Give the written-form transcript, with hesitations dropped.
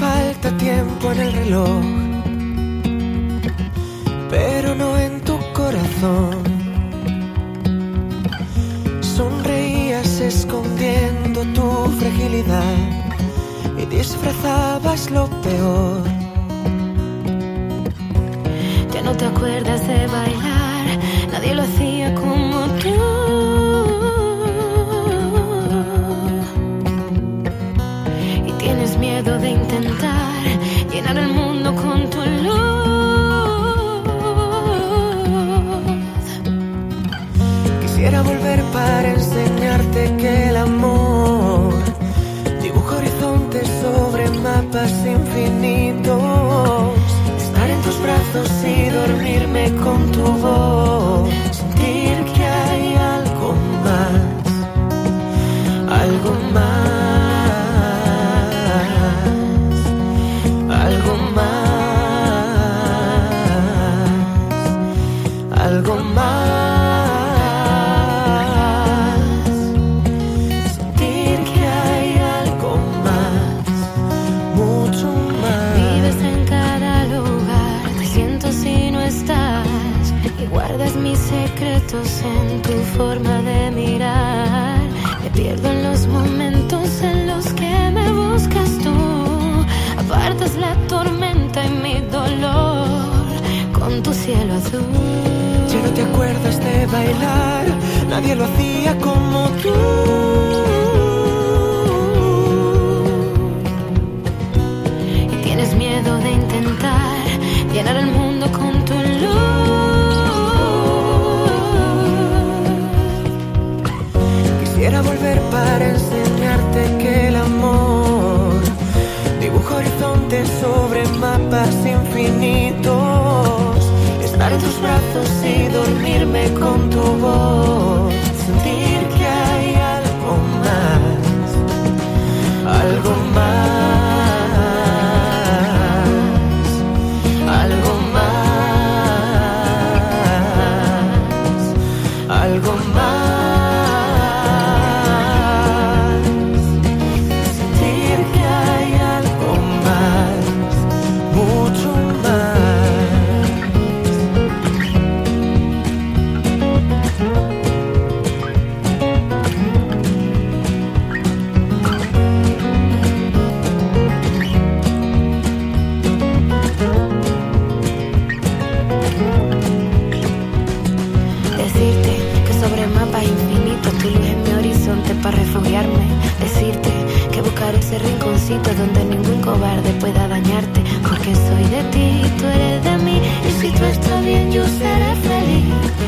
falta tiempo en el reloj, pero no en tu corazón. Sonreías escondiendo tu fragilidad y disfrazabas lo peor. Ya no te acuerdas de bailar, nadie lo hacía como tú. Y tienes miedo de intentar llenar el mundo con tu luz. Quisiera volver para enseñarte que el amor dibuja horizontes sobre mapas infinitos. Estar en tus brazos y dormirme con tu voz. Sentir que hay algo más, algo más, algo más, algo más. Sentir que hay algo más, mucho más. Vives en cada lugar, te siento si no estás. Y guardas mis secretos en tu forma de mirar. Me pierdo en los momentos en los que me buscas tú. Apartas la tormenta y mi dolor con tu cielo azul. Ya no te acuerdas de bailar, nadie lo hacía como tú. Y tienes miedo de intentar llenar el mundo con tu luz. Quisiera volver para enseñarte que el amor dibuja horizontes sobre mapas infinitos. Estar en tus brazos y dormirme con tu voz. Sentir que hay algo más, algo más, algo más, algo más. Sentir que hay algo más, mucho más. Decirte que sobre mapas infinitos tu luz es mi horizonte para refugiarme. Decirte que buscar ese rinconcito donde ningún cobarde pueda dañarte. Porque soy de ti, tú eres de mí. Y si tú estás bien, yo seré feliz.